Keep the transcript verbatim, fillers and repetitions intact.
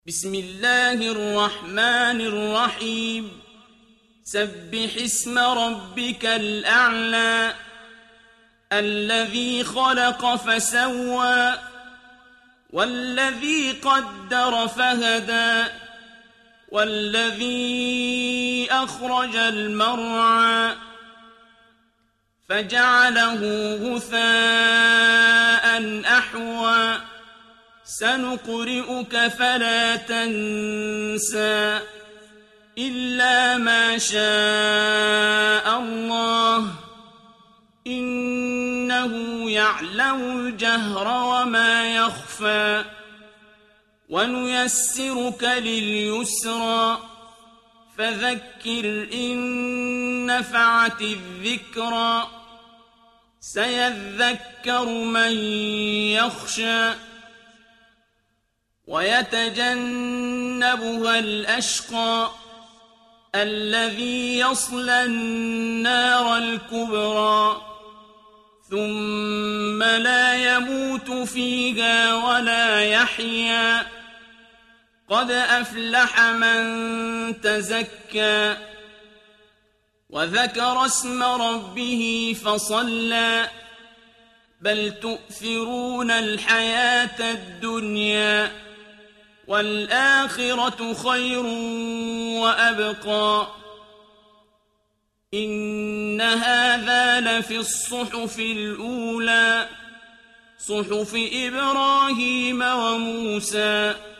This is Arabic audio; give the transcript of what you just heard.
بسم الله الرحمن الرحيم سبح اسم ربك الأعلى الذي خلق فسوى والذي قدر فهدى والذي أخرج المرعى فجعله غثاء أحوى سنقرئك فلا تنسى إلا ما شاء الله إنه يعلم الجهر وما يخفى ونيسرك لليسرى فذكر إن نفعت الذكرى سيذكر من يخشى ويتجنبها الأشقى الذي يصلى النار الكبرى ثم لا يموت فيها ولا يحيا قد أفلح من تزكى وذكر اسم ربه فصلى بل تؤثرون الحياة الدنيا والآخرة خير وأبقى إن هذا لفي الصحف الأولى صحف إبراهيم وموسى